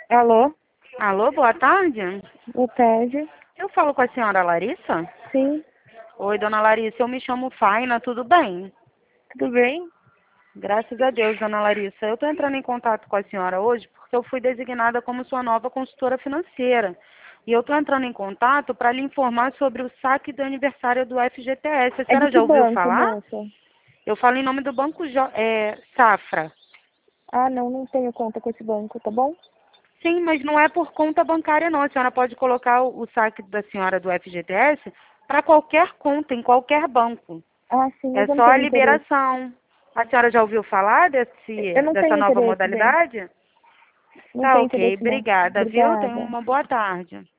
Alô? Alô, boa tarde. Boa tarde. Eu falo com a senhora Larissa? Sim, Oi, dona Larissa, eu me chamo Faina, tudo bem? tudo bem? Graças a Deus, dona Larissa. Eu estou entrando em contato com a senhora hoje porque eu fui designada como sua nova consultora financeira. E eu estou entrando em contato para lhe informar sobre o saque do aniversário do FGTS. A É de senhora que já ouviu banco, falar? moça? Eu falo em nome do Banco Safra. Ah, não tenho conta com esse banco, tá bom? Sim, mas não é por conta bancária, não. A senhora pode colocar o saque da senhora do FGTS para qualquer conta, em qualquer banco. Ah, sim, É mas eu não só a tenho interesse. liberação. A senhora já ouviu falar Eu não dessa tenho nova interesse, bem. modalidade? Não Tá tenho ok, interesse, não. obrigada, viu? Tenha Obrigada. uma boa tarde.